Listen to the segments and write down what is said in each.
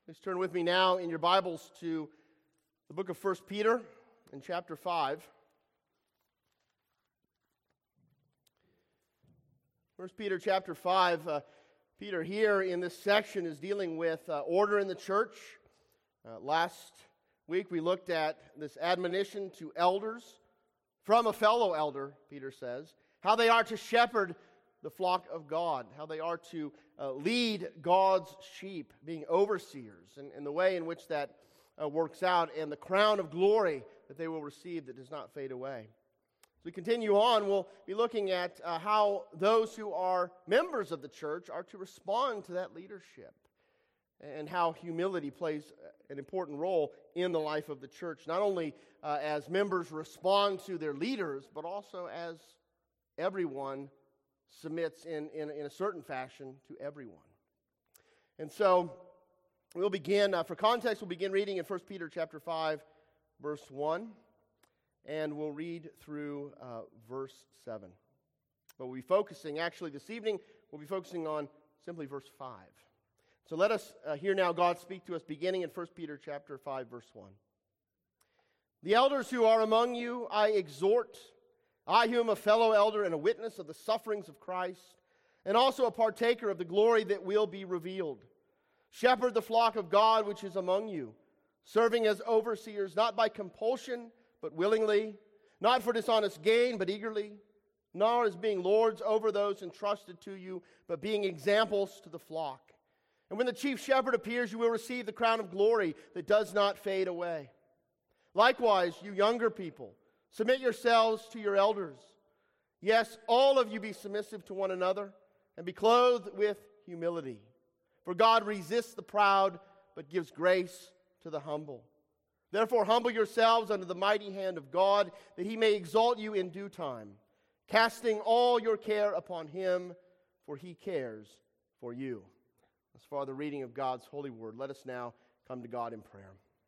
Please turn with me now in your Bibles to the book of 1 Peter in chapter 5. 1 Peter chapter 5, Peter here in this section is dealing with order in the church. Last week we looked at this admonition to elders from a fellow elder, Peter says, how they are to shepherd the flock of God, how they are to lead God's sheep, being overseers, and the way in which that works out, and the crown of glory that they will receive that does not fade away. As we continue on, we'll be looking at how those who are members of the church are to respond to that leadership, and how humility plays an important role in the life of the church, not only as members respond to their leaders, but also as everyone submits in a certain fashion to everyone. And so we'll begin, for context, we'll begin reading in 1 Peter chapter 5, verse 1, and we'll read through verse 7. But we'll be focusing, actually this evening, we'll be focusing on simply verse 5. So let us hear now God speak to us beginning in 1 Peter chapter 5, verse 1. The elders who are among you I exhort, I who am a fellow elder and a witness of the sufferings of Christ, and also a partaker of the glory that will be revealed. Shepherd the flock of God which is among you, serving as overseers, not by compulsion, but willingly, not for dishonest gain, but eagerly, nor as being lords over those entrusted to you, but being examples to the flock. And when the chief shepherd appears, you will receive the crown of glory that does not fade away. Likewise, you younger people, submit yourselves to your elders. Yes, all of you be submissive to one another, and be clothed with humility. For God resists the proud, but gives grace to the humble. Therefore humble yourselves under the mighty hand of God, that he may exalt you in due time, casting all your care upon him, for he cares for you. As far as the reading of God's holy word, let us now come to God in prayer.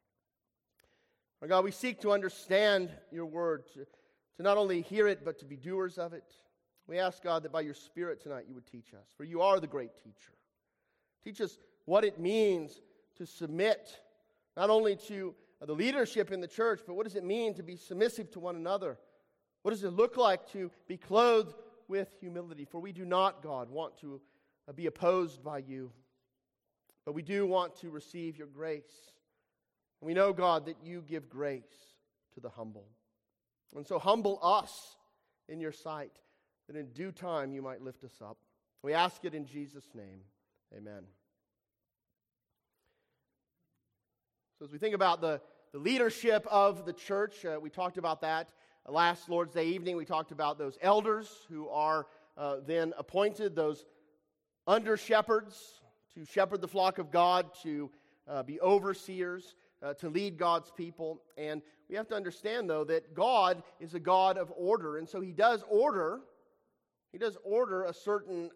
Our God, we seek to understand your word, to not only hear it, but to be doers of it. We ask, God, that by your Spirit tonight you would teach us, for you are the great teacher. Teach us what it means to submit, not only to the leadership in the church, but what does it mean to be submissive to one another? What does it look like to be clothed with humility? For we do not, God, want to be opposed by you, but we do want to receive your grace. We know, God, that you give grace to the humble. And so humble us in your sight, that in due time you might lift us up. We ask it in Jesus' name. Amen. So as we think about the leadership of the church, we talked about that last Lord's Day evening. We talked about those elders who are then appointed, those under-shepherds, to shepherd the flock of God, to be overseers, to lead God's people. And we have to understand, though, that God is a God of order. And so he does order a certain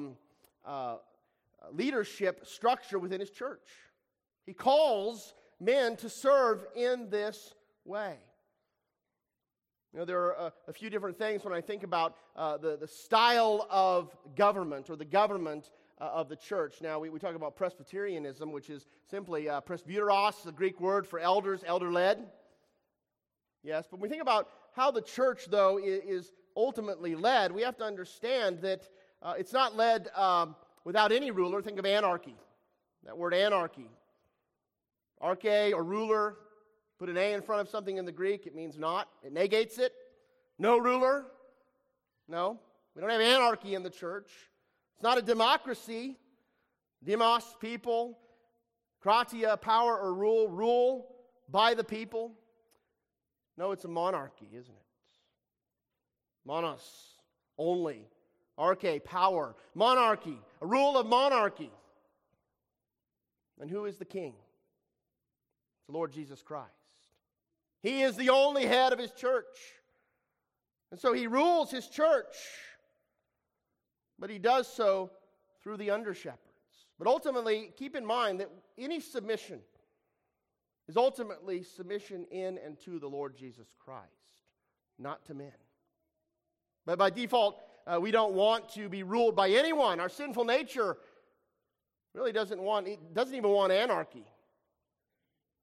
leadership structure within his church. He calls men to serve in this way. You know, there are a few different things when I think about the style of government, or the government of the church. Now, we talk about Presbyterianism, which is simply presbyteros, the Greek word for elders, elder-led. Yes, but when we think about how the church, though, is ultimately led, we have to understand that it's not led without any ruler. Think of anarchy. That word anarchy. Arche, or ruler, put an A in front of something in the Greek, it means not. It negates it. No ruler. No, we don't have anarchy in the church. It's not a democracy. Demos, people. Kratia, power or rule by the people. No, it's a monarchy, isn't it? Monos, only. Arche, power. Monarchy, a rule of monarchy. And who is the king? It's the Lord Jesus Christ. He is the only head of his church. And so he rules his church. But he does so through the under-shepherds. But ultimately, keep in mind that any submission is ultimately submission in and to the Lord Jesus Christ, not to men. But by default, we don't want to be ruled by anyone. Our sinful nature really doesn't even want anarchy.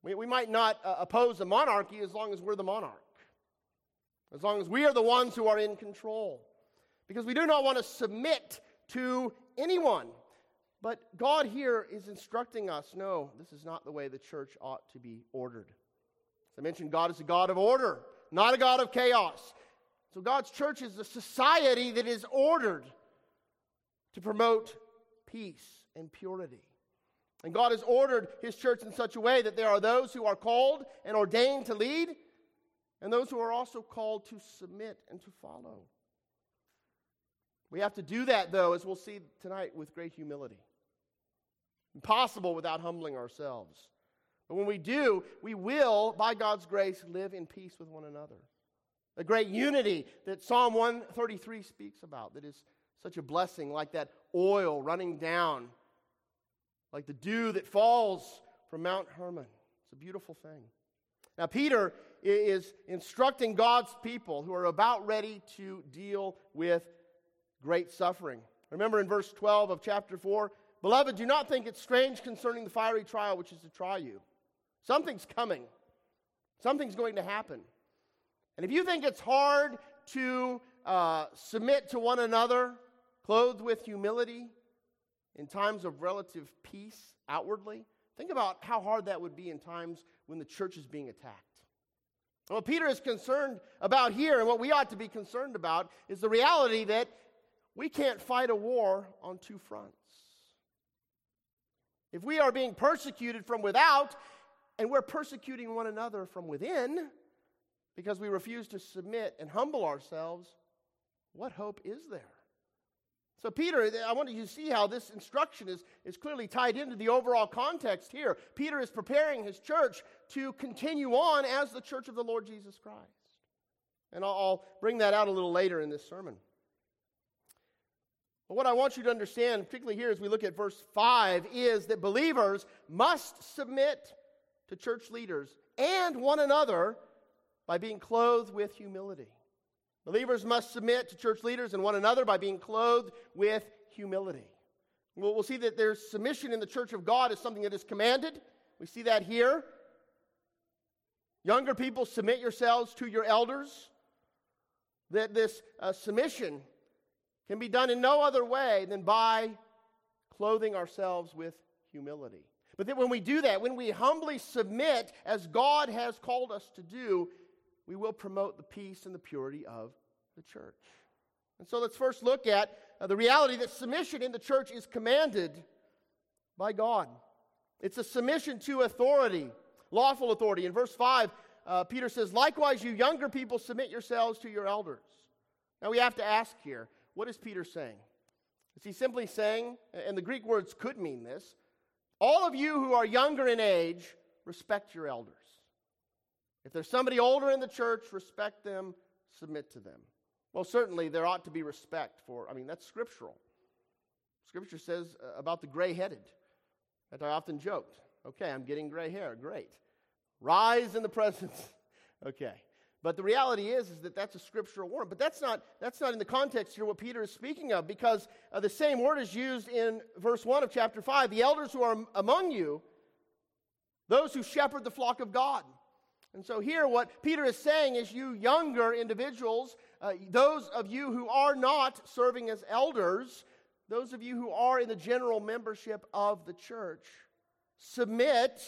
We might not oppose the monarchy as long as we're the monarch, as long as we are the ones who are in control, because we do not want to submit to anyone. But God here is instructing us, no, this is not the way the church ought to be ordered. As I mentioned, God is a God of order, not a God of chaos. So God's church is a society that is ordered to promote peace and purity. And God has ordered His church in such a way that there are those who are called and ordained to lead, and those who are also called to submit and to follow. We have to do that, though, as we'll see tonight, with great humility. Impossible without humbling ourselves. But when we do, we will, by God's grace, live in peace with one another. The great unity that Psalm 133 speaks about, that is such a blessing, like that oil running down, like the dew that falls from Mount Hermon. It's a beautiful thing. Now, Peter is instructing God's people who are about ready to deal with great suffering. Remember in verse 12 of chapter 4, "Beloved, do not think it strange concerning the fiery trial which is to try you." Something's coming. Something's going to happen. And if you think it's hard to submit to one another, clothed with humility, in times of relative peace outwardly, think about how hard that would be in times when the church is being attacked. And what Peter is concerned about here, and what we ought to be concerned about, is the reality that we can't fight a war on two fronts. If we are being persecuted from without, and we're persecuting one another from within, because we refuse to submit and humble ourselves, what hope is there? So Peter, I want you to see how this instruction is clearly tied into the overall context here. Peter is preparing his church to continue on as the church of the Lord Jesus Christ. And I'll bring that out a little later in this sermon. But what I want you to understand, particularly here as we look at verse 5, is that believers must submit to church leaders and one another by being clothed with humility. Believers must submit to church leaders and one another by being clothed with humility. We'll see that there's submission in the church of God is something that is commanded. We see that here. Younger people, submit yourselves to your elders. That this submission can be done in no other way than by clothing ourselves with humility. But then when we do that, when we humbly submit as God has called us to do, we will promote the peace and the purity of the church. And so let's first look at the reality that submission in the church is commanded by God. It's a submission to authority, lawful authority. In verse 5, Peter says, "Likewise, you younger people, submit yourselves to your elders." Now we have to ask here, what is Peter saying? Is he simply saying, and the Greek words could mean this, all of you who are younger in age, respect your elders. If there's somebody older in the church, respect them, submit to them. Well, certainly there ought to be respect for, that's scriptural. Scripture says about the gray-headed, that I often joked. Okay, I'm getting gray hair, great. Rise in the presence. Okay. But the reality is that that's a scriptural word. But that's not in the context here what Peter is speaking of, because the same word is used in verse 1 of chapter 5. The elders who are among you, those who shepherd the flock of God. And so here what Peter is saying is, you younger individuals, those of you who are not serving as elders, those of you who are in the general membership of the church, submit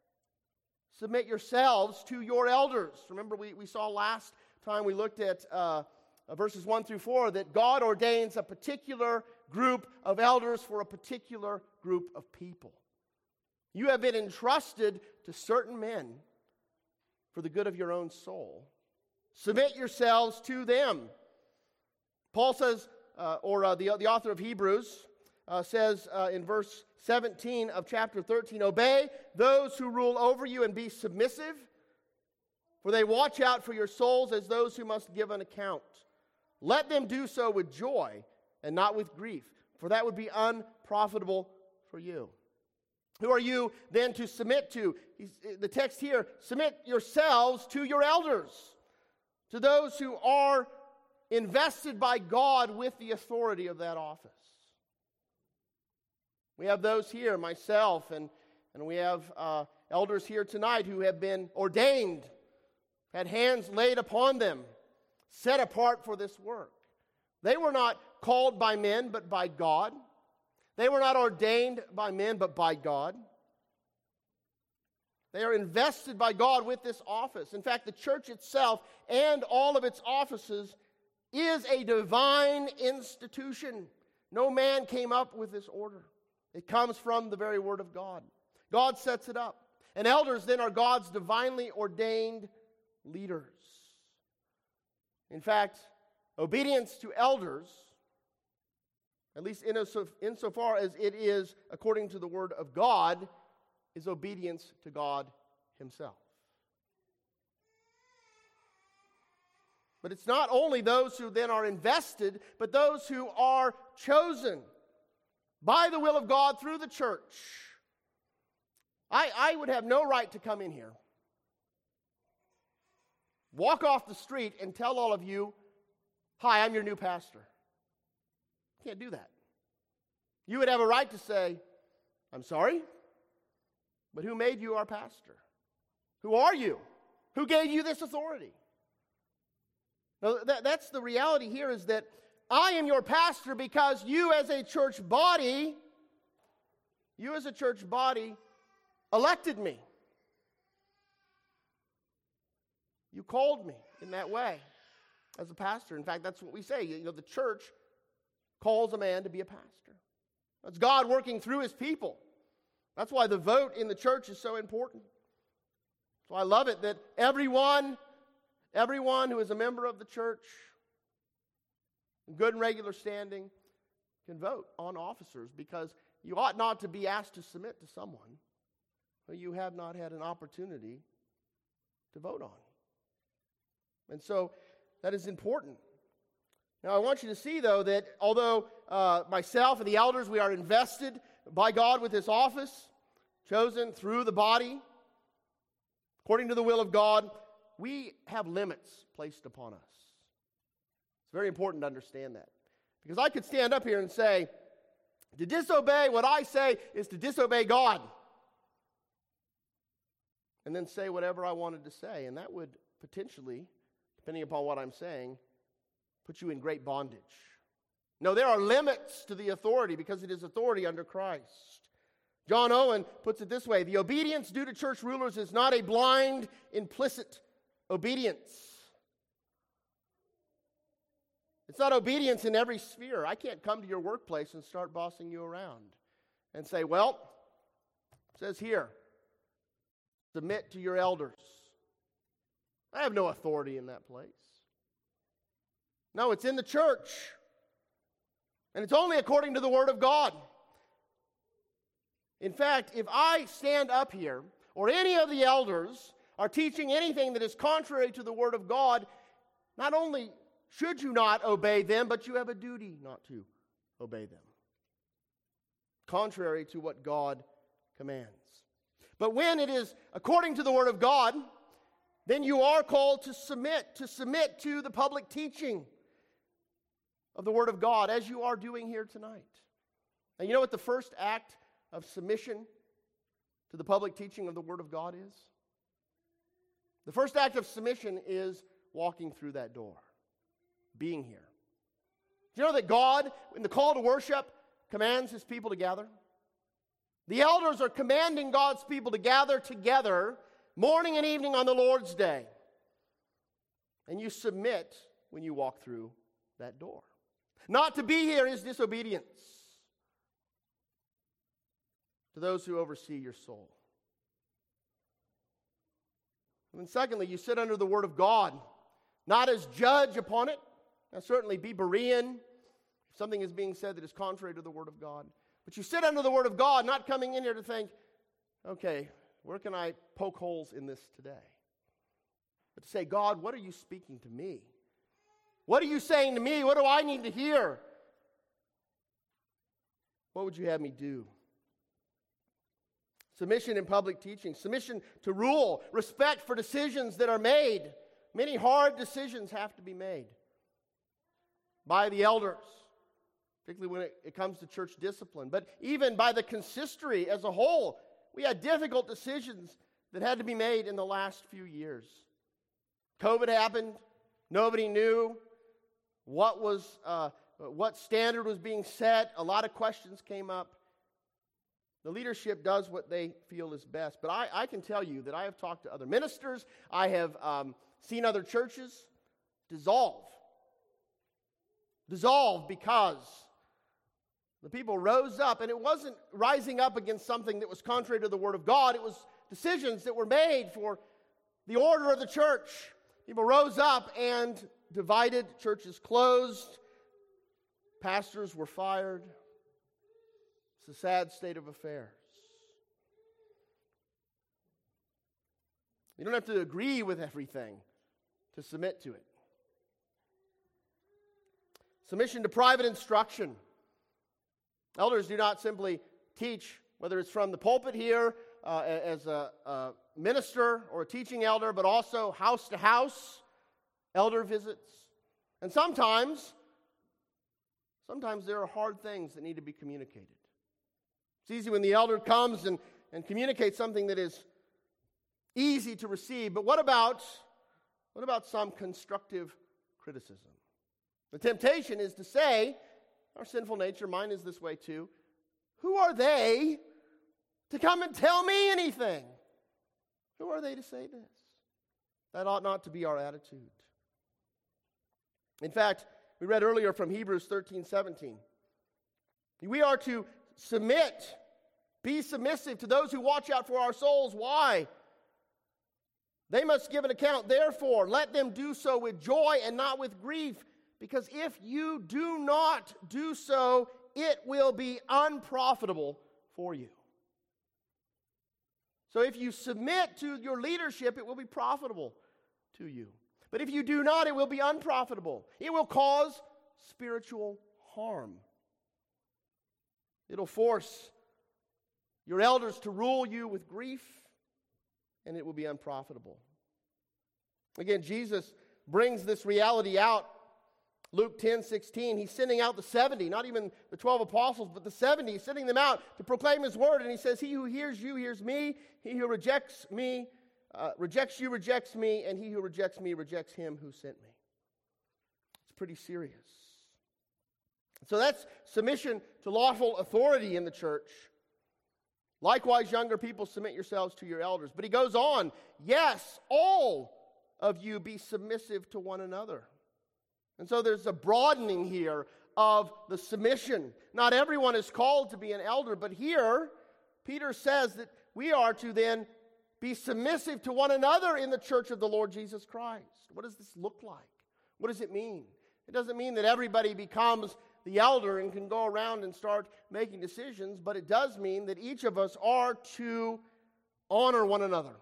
yourselves to your elders. Remember we saw last time we looked at verses 1 through 4 that God ordains a particular group of elders for a particular group of people. You have been entrusted to certain men for the good of your own soul. Submit yourselves to them. Paul says, the author of Hebrews says in verse 17 of chapter 13, "Obey those who rule over you and be submissive, for they watch out for your souls as those who must give an account. Let them do so with joy and not with grief, for that would be unprofitable for you." Who are you then to submit to? The text here, submit yourselves to your elders, to those who are invested by God with the authority of that office. We have those here, myself and And we have elders here tonight who have been ordained, had hands laid upon them, set apart for this work. They were not called by men, but by God. They were not ordained by men, but by God. They are invested by God with this office. In fact, the church itself and all of its offices is a divine institution. No man came up with this order. It comes from the very Word of God. God sets it up. And elders then are God's divinely ordained leaders. In fact, obedience to elders, at least insofar as it is according to the Word of God, is obedience to God Himself. But it's not only those who then are invested, but those who are chosen by the will of God through the church. I would have no right to come in here, walk off the street, and tell all of you, "Hi, I'm your new pastor." Can't do that. You would have a right to say, "I'm sorry, but who made you our pastor? Who are you? Who gave you this authority?" Now, that's the reality here, is that I am your pastor because you as a church body elected me. You called me in that way as a pastor. In fact, that's what we say. The church calls a man to be a pastor. That's God working through His people. That's why the vote in the church is so important. So I love it that everyone who is a member of the church, in good and regular standing, can vote on officers, because you ought not to be asked to submit to someone who you have not had an opportunity to vote on. And so that is important. Now I want you to see, though, that although myself and the elders, we are invested by God with this office, chosen through the body, according to the will of God, we have limits placed upon us. It's very important to understand that. Because I could stand up here and say, to disobey what I say is to disobey God. And then say whatever I wanted to say. And that would potentially, depending upon what I'm saying, put you in great bondage. No, there are limits to the authority, because it is authority under Christ. John Owen puts it this way: the obedience due to church rulers is not a blind, implicit obedience. It's not obedience in every sphere. I can't come to your workplace and start bossing you around and say, "Well, it says here, submit to your elders." I have no authority in that place. No, it's in the church. And it's only according to the Word of God. In fact, if I stand up here, or any of the elders are teaching anything that is contrary to the Word of God, not only should you not obey them, but you have a duty not to obey them, contrary to what God commands. But when it is according to the Word of God, then you are called to submit to the public teaching of the Word of God, as you are doing here tonight. And you know what the first act of submission to the public teaching of the Word of God is? The first act of submission is walking through that door, being here. Do you know that God, in the call to worship, commands His people to gather? The elders are commanding God's people to gather together morning and evening on the Lord's Day. And you submit when you walk through that door. Not to be here is disobedience to those who oversee your soul. And then secondly, you sit under the Word of God, not as judge upon it. Now certainly be Berean if something is being said that is contrary to the Word of God. But you sit under the Word of God, not coming in here to think, okay, where can I poke holes in this today? But to say, God, what are you speaking to me? What are you saying to me? What do I need to hear? What would you have me do? Submission in public teaching, submission to rule, respect for decisions that are made. Many hard decisions have to be made by the elders, particularly when it comes to church discipline, but even by the consistory as a whole. we had difficult decisions that had to be made in the last few years. COVID happened. Nobody knew what standard was being set. A lot of questions came up. The leadership does what they feel is best. But I can tell you that I have talked to other ministers. I have seen other churches dissolve. Dissolve because the people rose up, and it wasn't rising up against something that was contrary to the Word of God. It was decisions that were made for the order of the church. People rose up and divided. Churches closed. Pastors were fired. It's a sad state of affairs. You don't have to agree with everything to submit to it. Submission to private instruction. Elders do not simply teach, whether it's from the pulpit here as a minister or a teaching elder, but also house to house, elder visits. And sometimes there are hard things that need to be communicated. It's easy when the elder comes and communicates something that is easy to receive. But what about some constructive criticism? The temptation is to say, our sinful nature, mine is this way too, who are they to come and tell me anything? Who are they to say this? That ought not to be our attitude. In fact, we read earlier from Hebrews 13:17. We are to submit, be submissive to those who watch out for our souls. Why? They must give an account. Therefore, let them do so with joy and not with grief, because if you do not do so, it will be unprofitable for you. So if you submit to your leadership, it will be profitable to you. But if you do not, it will be unprofitable. It will cause spiritual harm. It'll force your elders to rule you with grief, and it will be unprofitable. Again, Jesus brings this reality out. Luke 10:16, he's sending out the 70, not even the 12 apostles, but the 70. He's sending them out to proclaim his word, and he says, he who hears you hears me. He who rejects you rejects me, and he who rejects me rejects him who sent me. It's pretty serious. So that's submission to lawful authority in the church. Likewise, younger people, submit yourselves to your elders. But he goes on, yes, all of you be submissive to one another. And so there's a broadening here of the submission. Not everyone is called to be an elder, but here Peter says that we are to then be submissive to one another in the church of the Lord Jesus Christ. What does this look like? What does it mean? It doesn't mean that everybody becomes the elder and can go around and start making decisions, but it does mean that each of us are to honor one another.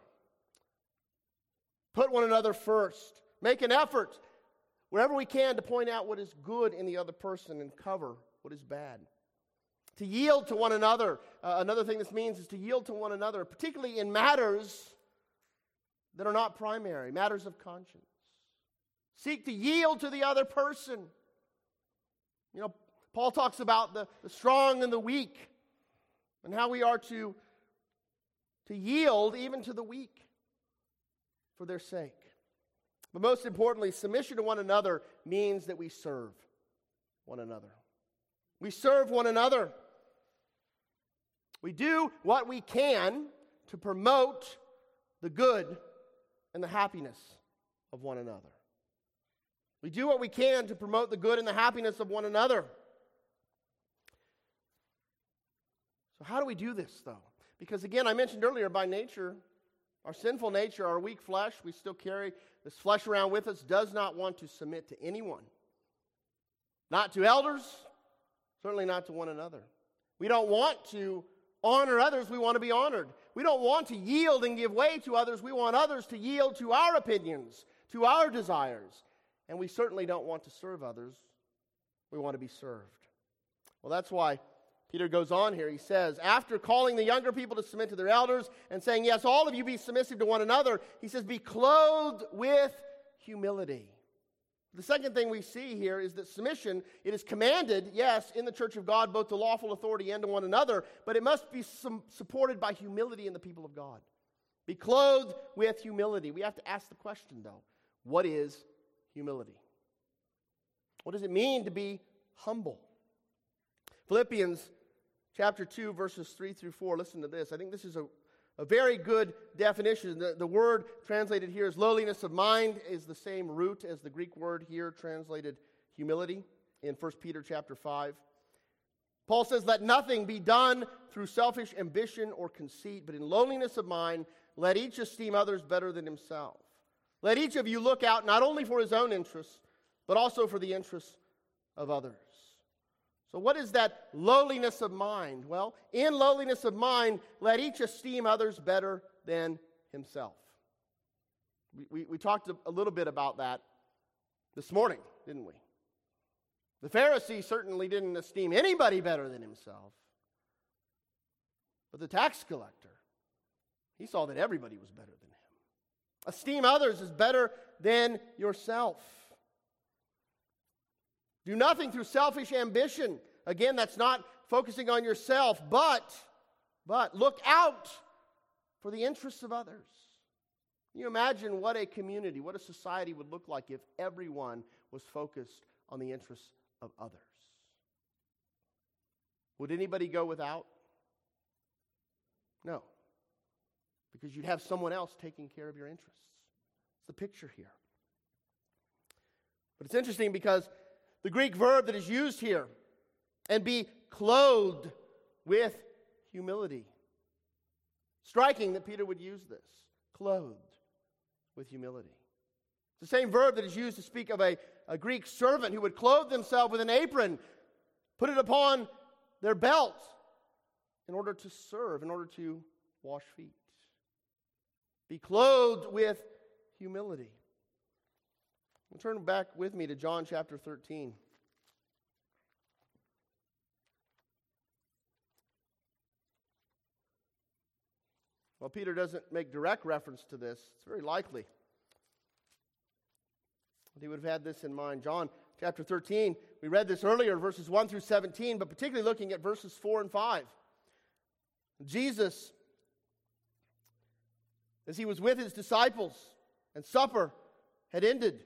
Put one another first. Make an effort wherever we can to point out what is good in the other person and cover what is bad. To yield to one another. Another thing this means is to yield to one another, particularly in matters that are not primary, matters of conscience. Seek to yield to the other person. You know, Paul talks about the strong and the weak and how we are to yield even to the weak for their sake. But most importantly, submission to one another means that we serve one another. We serve one another. We do what we can to promote the good and the happiness of one another. We do what we can to promote the good and the happiness of one another. So how do we do this, though? Because again, I mentioned earlier, by nature, our sinful nature, our weak flesh, we still carry this flesh around with us, does not want to submit to anyone. Not to elders, certainly not to one another. We don't want to honor others, we want to be honored. We don't want to yield and give way to others, we want others to yield to our opinions, to our desires. And we certainly don't want to serve others, we want to be served. Well, that's why Peter goes on here. He says, after calling the younger people to submit to their elders and saying, yes, all of you be submissive to one another, he says, be clothed with humility. The second thing we see here is that submission, it is commanded, yes, in the church of God, both to lawful authority and to one another, but it must be supported by humility in the people of God. Be clothed with humility. We have to ask the question, though, what is humility? What does it mean to be humble? Philippians chapter 2, verses 3 through 4, listen to this. I think this is a very good definition. The word translated here as lowliness of mind is the same root as the Greek word here translated humility in 1 Peter chapter 5. Paul says, let nothing be done through selfish ambition or conceit, but in lowliness of mind, let each esteem others better than himself. Let each of you look out not only for his own interests, but also for the interests of others. So what is that lowliness of mind? Well, in lowliness of mind, let each esteem others better than himself. We talked a little bit about that this morning, didn't we? The Pharisee certainly didn't esteem anybody better than himself. But the tax collector, he saw that everybody was better than him. Esteem others as better than yourself. Do nothing through selfish ambition. Again, that's not focusing on yourself, but look out for the interests of others. Can you imagine what a community, what a society would look like if everyone was focused on the interests of others? Would anybody go without? No. Because you'd have someone else taking care of your interests. It's the picture here. But it's interesting because the Greek verb that is used here, and be clothed with humility. Striking that Peter would use this, clothed with humility. It's the same verb that is used to speak of a Greek servant who would clothe themselves with an apron, put it upon their belt in order to serve, in order to wash feet. Be clothed with humility. Turn back with me to John chapter 13. Well, Peter doesn't make direct reference to this. It's very likely that he would have had this in mind. John chapter 13, we read this earlier, verses 1 through 17, but particularly looking at verses 4 and 5. Jesus, as he was with his disciples and supper had ended.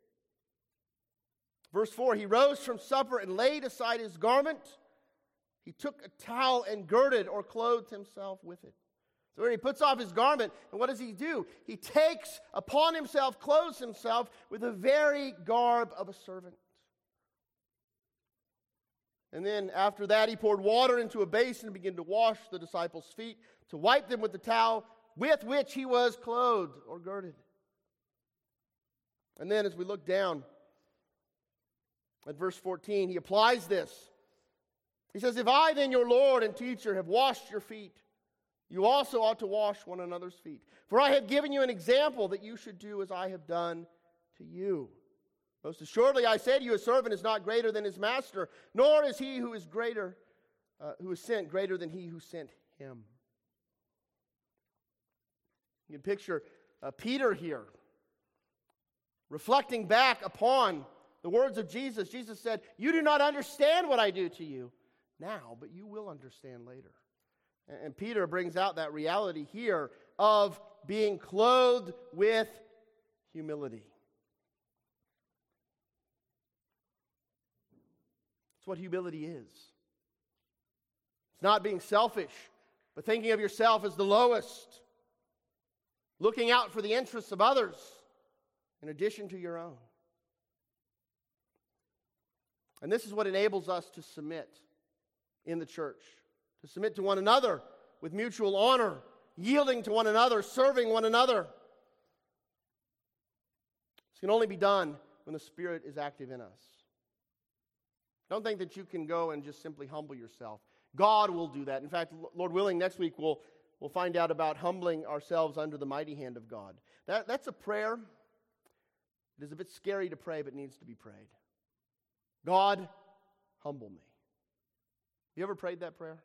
Verse 4, he rose from supper and laid aside his garment. He took a towel and girded or clothed himself with it. So when he puts off his garment, and what does he do? He takes upon himself, clothes himself with the very garb of a servant. And then after that, he poured water into a basin and began to wash the disciples' feet, to wipe them with the towel with which he was clothed or girded. And then as we look down at verse 14, he applies this. He says, if I then, your Lord and teacher, have washed your feet, you also ought to wash one another's feet. For I have given you an example that you should do as I have done to you. Most assuredly, I say to you, a servant is not greater than his master, nor is he who is sent greater than he who sent him. You can picture Peter here, reflecting back upon the words of Jesus. Jesus said, you do not understand what I do to you now, but you will understand later. And Peter brings out that reality here of being clothed with humility. It's what humility is. It's not being selfish, but thinking of yourself as the lowest, looking out for the interests of others in addition to your own. And this is what enables us to submit in the church. To submit to one another with mutual honor, yielding to one another, serving one another. This can only be done when the Spirit is active in us. Don't think that you can go and just simply humble yourself. God will do that. In fact, Lord willing, next week we'll find out about humbling ourselves under the mighty hand of God. That's a prayer. It is a bit scary to pray, but needs to be prayed. God, humble me. You ever prayed that prayer?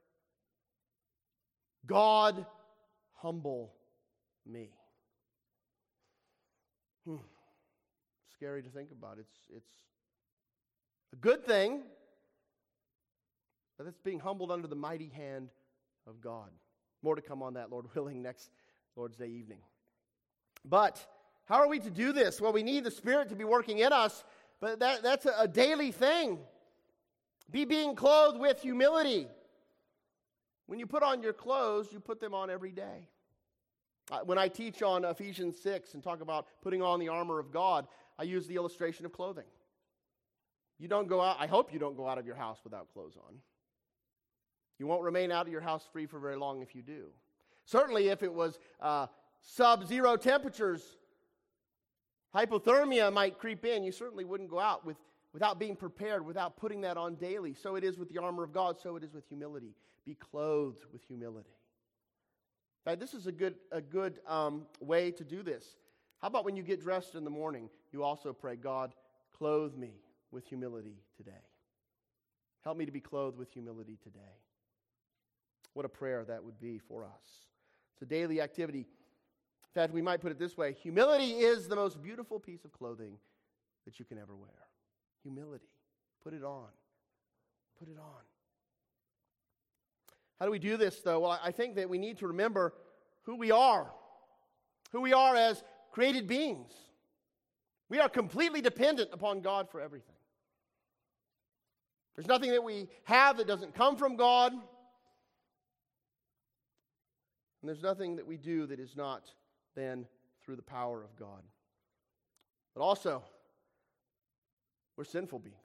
God, humble me. It's scary to think about. It's a good thing, but it's being humbled under the mighty hand of God. More to come on that, Lord willing, next Lord's Day evening. But how are we to do this? Well, we need the Spirit to be working in us, but that's a daily thing. Be being clothed with humility. When you put on your clothes, you put them on every day. When I teach on Ephesians 6 and talk about putting on the armor of God, I use the illustration of clothing. You don't go out, I hope you don't go out of your house without clothes on. You won't remain out of your house free for very long if you do. Certainly if it was sub-zero temperatures, hypothermia might creep in. You certainly wouldn't go out without being prepared, without putting that on daily. So it is with the armor of God, so it is with humility. Be clothed with humility. Now, this is a good way to do this. How about when you get dressed in the morning, you also pray, God, clothe me with humility today. Help me to be clothed with humility today. What a prayer that would be for us. It's a daily activity. In fact, we might put it this way. Humility is the most beautiful piece of clothing that you can ever wear. Humility. Put it on. Put it on. How do we do this, though? Well, I think that we need to remember who we are. Who we are as created beings. We are completely dependent upon God for everything. There's nothing that we have that doesn't come from God. And there's nothing that we do that is not then through the power of God. But also, we're sinful beings.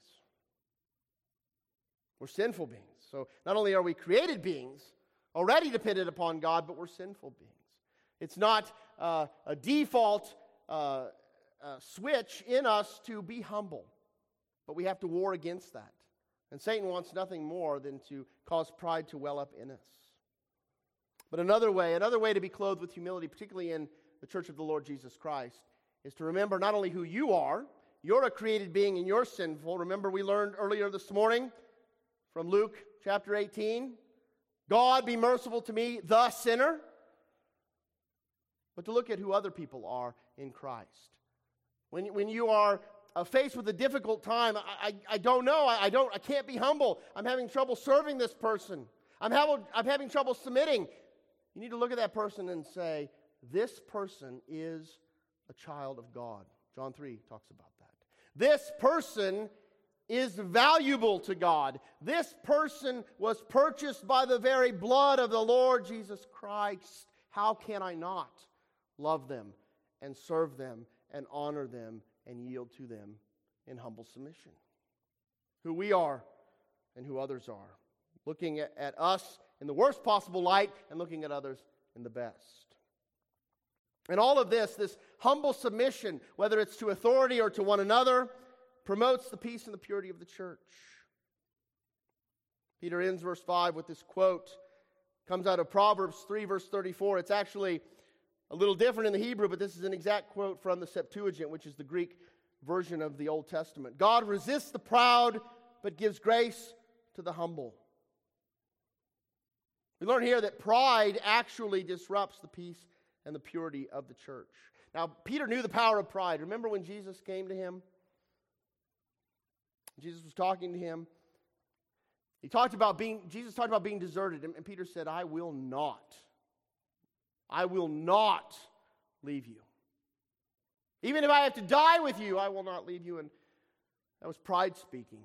We're sinful beings. So not only are we created beings, already dependent upon God, but we're sinful beings. It's not a default switch in us to be humble, but we have to war against that. And Satan wants nothing more than to cause pride to well up in us. But another way to be clothed with humility, particularly in the Church of the Lord Jesus Christ, is to remember not only who you are, you're a created being and you're sinful. Remember we learned earlier this morning from Luke chapter 18, God be merciful to me, the sinner. But to look at who other people are in Christ. When you are faced with a difficult time, I don't know, I can't be humble. I'm having trouble serving this person. I'm having trouble submitting. You need to look at that person and say, this person is a child of God. John 3 talks about that. This person is valuable to God. This person was purchased by the very blood of the Lord Jesus Christ. How can I not love them and serve them and honor them and yield to them in humble submission? Who we are and who others are. Looking at us in the worst possible light and looking at others in the best. And all of this humble submission, whether it's to authority or to one another, promotes the peace and the purity of the church. Peter ends verse 5 with this quote. Comes out of Proverbs 3 verse 34. It's actually a little different in the Hebrew, but this is an exact quote from the Septuagint, which is the Greek version of the Old Testament. God resists the proud, but gives grace to the humble. We learn here that pride actually disrupts the peace and the purity of the church. Now, Peter knew the power of pride. Remember when Jesus came to him? Jesus was talking to him. Jesus talked about being deserted, and Peter said, I will not leave you. Even if I have to die with you, I will not leave you. And that was pride speaking.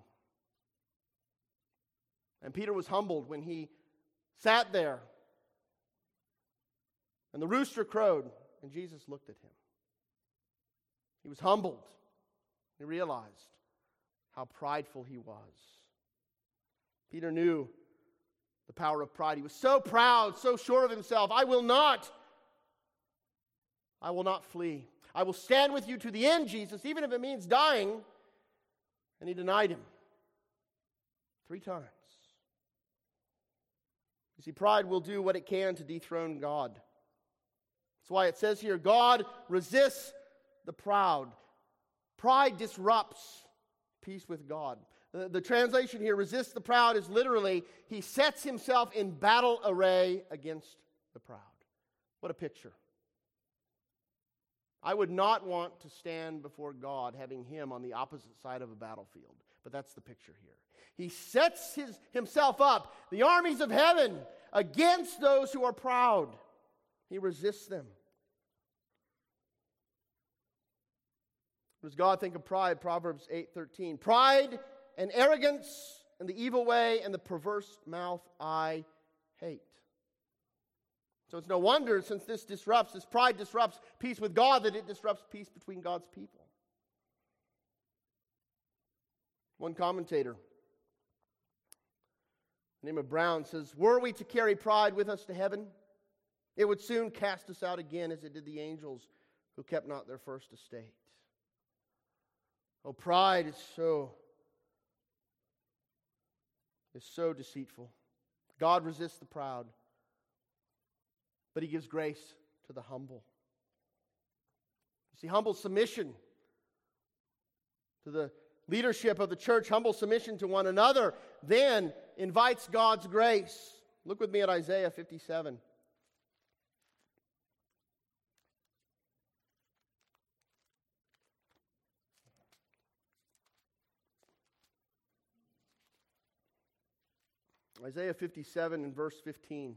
And Peter was humbled when he sat there and the rooster crowed and Jesus looked at him. He was humbled. He realized how prideful he was. Peter knew the power of pride. He was so proud, so sure of himself. I will not flee. I will stand with you to the end, Jesus, even if it means dying. And he denied him 3 times. You see, pride will do what it can to dethrone God. That's why it says here, God resists the proud. Pride disrupts peace with God. The translation here, resist the proud, is literally, he sets himself in battle array against the proud. What a picture. I would not want to stand before God having him on the opposite side of a battlefield. But that's the picture here. He sets himself up, the armies of heaven, against those who are proud. He resists them. What does God think of pride? Proverbs 8:13. Pride and arrogance and the evil way and the perverse mouth I hate. So it's no wonder, since this pride disrupts peace with God, that it disrupts peace between God's people. One commentator, the name of Brown, says, were we to carry pride with us to heaven, it would soon cast us out again as it did the angels who kept not their first estate. Oh, pride is so deceitful. God resists the proud, but he gives grace to the humble. You see, humble submission to the leadership of the church, humble submission to one another, then invites God's grace. Look with me at Isaiah 57. Isaiah 57 and verse 15.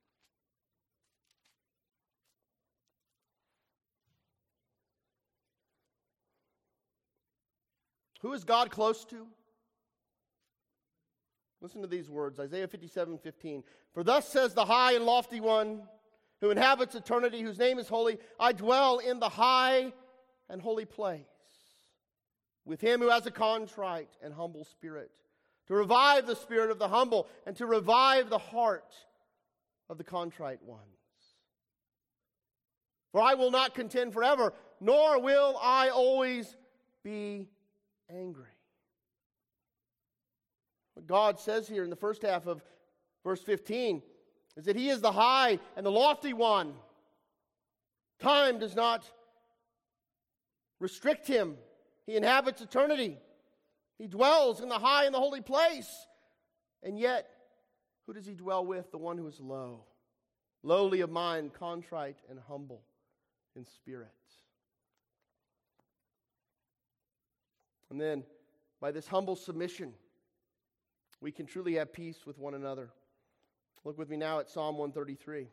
Who is God close to? Listen to these words, Isaiah 57:15. For thus says the high and lofty one, who inhabits eternity, whose name is holy, I dwell in the high and holy place, with him who has a contrite and humble spirit, to revive the spirit of the humble, and to revive the heart of the contrite ones. For I will not contend forever, nor will I always be angry. What God says here in the first half of verse 15 is that he is the high and the lofty one. Time does not restrict him. He inhabits eternity. He dwells in the high and the holy place. And yet, who does he dwell with? The one who is low, lowly of mind, contrite, and humble in spirit. And then, by this humble submission, we can truly have peace with one another. Look with me now at Psalm 133.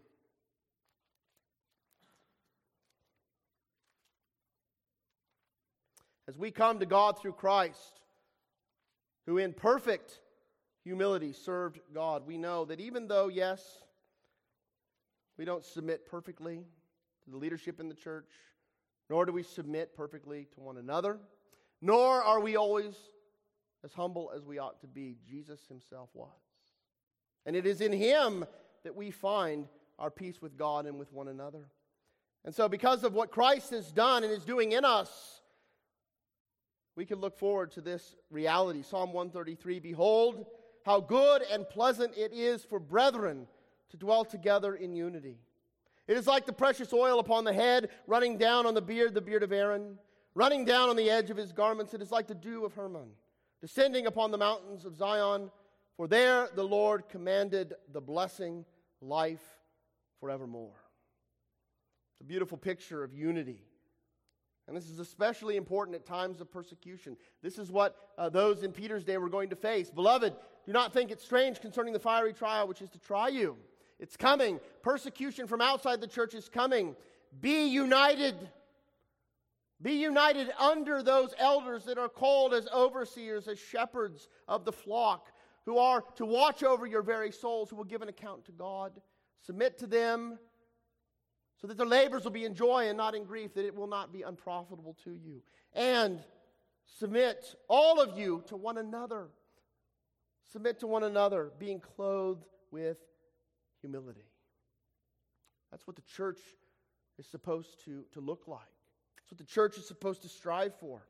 As we come to God through Christ, who in perfect humility served God, we know that even though, yes, we don't submit perfectly to the leadership in the church, nor do we submit perfectly to one another, nor are we always as humble as we ought to be. Jesus himself was. And it is in him that we find our peace with God and with one another. And so because of what Christ has done and is doing in us, we can look forward to this reality. Psalm 133, behold, how good and pleasant it is for brethren to dwell together in unity. It is like the precious oil upon the head, running down on the beard of Aaron, running down on the edge of his garments. It is like the dew of Hermon, descending upon the mountains of Zion. For there the Lord commanded the blessing, life forevermore. It's a beautiful picture of unity. And this is especially important at times of persecution. This is what those in Peter's day were going to face. Beloved, do not think it strange concerning the fiery trial which is to try you. It's coming. Persecution from outside the church is coming. Be united. Be united under those elders that are called as overseers, as shepherds of the flock, who are to watch over your very souls, who will give an account to God. Submit to them so that their labors will be in joy and not in grief, that it will not be unprofitable to you. And submit, all of you, to one another. Submit to one another, being clothed with humility. That's what the church is supposed to look like. That's what the church is supposed to strive for.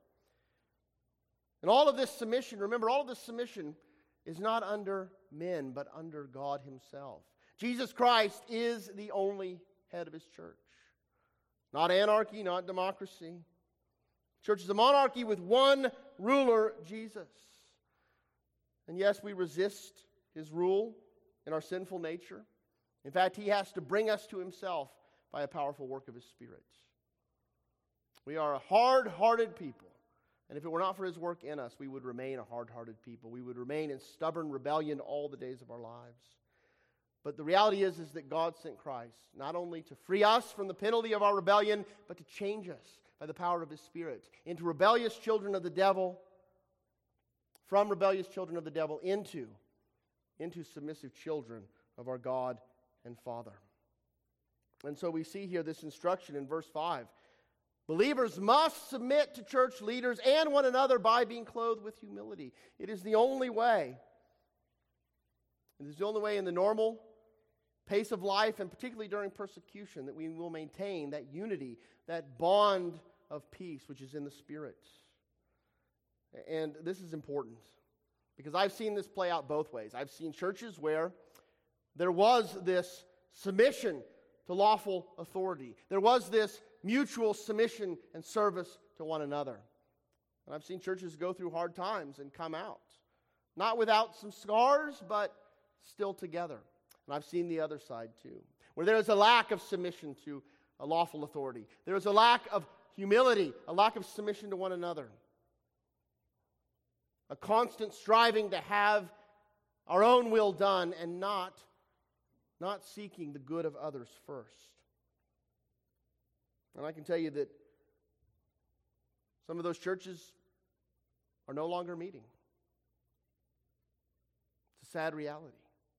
And all of this submission, remember, all of this submission is not under men, but under God himself. Jesus Christ is the only head of his church. Not anarchy, not democracy. Church is a monarchy with one ruler, Jesus. And yes, we resist his rule in our sinful nature. In fact, he has to bring us to himself by a powerful work of his Spirit. We are a hard-hearted people. And if it were not for His work in us, we would remain a hard-hearted people. We would remain in stubborn rebellion all the days of our lives. But the reality is that God sent Christ, not only to free us from the penalty of our rebellion, but to change us by the power of His Spirit into rebellious children of the devil, from rebellious children of the devil into submissive children of our God and Father. And so we see here this instruction in verse 5. Believers must submit to church leaders and one another by being clothed with humility. It is the only way. It is the only way in the normal pace of life, and particularly during persecution, that we will maintain that unity, that bond of peace which is in the Spirit. And this is important because I've seen this play out both ways. I've seen churches where there was this submission to lawful authority. There was this mutual submission and service to one another. And I've seen churches go through hard times and come out. Not without some scars, but still together. And I've seen the other side too, where there is a lack of submission to a lawful authority. There is a lack of humility, a lack of submission to one another. A constant striving to have our own will done and not seeking the good of others first. And I can tell you that some of those churches are no longer meeting. It's a sad reality.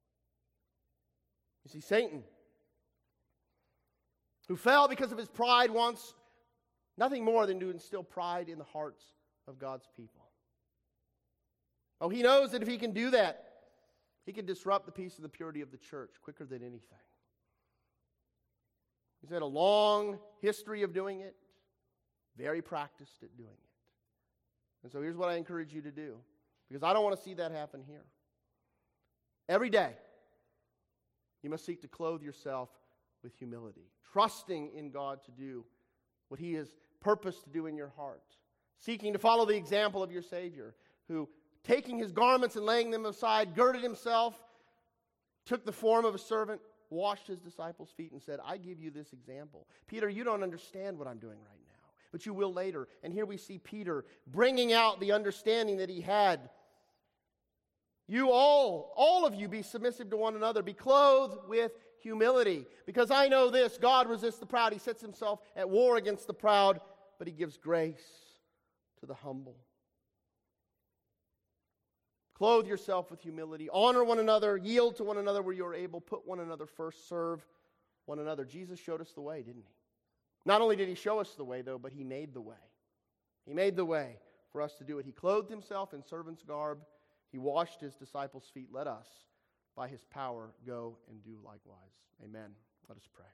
You see, Satan, who fell because of his pride, wants nothing more than to instill pride in the hearts of God's people. Oh, he knows that if he can do that, he can disrupt the peace and the purity of the church quicker than anything. He's had a long history of doing it, very practiced at doing it. And so here's what I encourage you to do, because I don't want to see that happen here. Every day, you must seek to clothe yourself with humility, trusting in God to do what He has purposed to do in your heart, seeking to follow the example of your Savior, who, taking His garments and laying them aside, girded Himself, took the form of a servant, washed His disciples' feet, and said, I give you this example. Peter, you don't understand what I'm doing right now, but you will later. And here we see Peter bringing out the understanding that he had. You all of you, be submissive to one another. Be clothed with humility. Because I know this, God resists the proud. He sets Himself at war against the proud, but He gives grace to the humble. Clothe yourself with humility. Honor one another. Yield to one another where you are able. Put one another first. Serve one another. Jesus showed us the way, didn't He? Not only did He show us the way, though, but He made the way. He made the way for us to do it. He clothed Himself in servant's garb. He washed His disciples' feet. Let us, by His power, go and do likewise. Amen. Let us pray.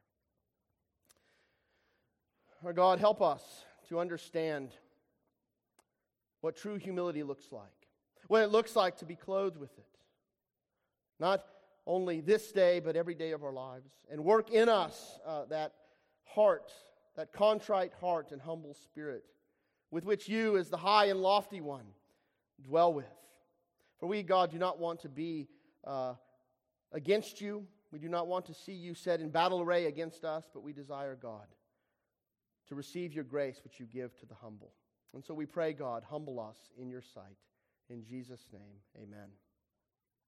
Our God, help us to understand what true humility looks like. What it looks like to be clothed with it. Not only this day, but every day of our lives. And work in us that heart, that contrite heart and humble spirit, with which You, as the high and lofty one, dwell with. For we, God, do not want to be against You. We do not want to see You set in battle array against us, but we desire, God, to receive Your grace which You give to the humble. And so we pray, God, humble us in Your sight. In Jesus' name, amen.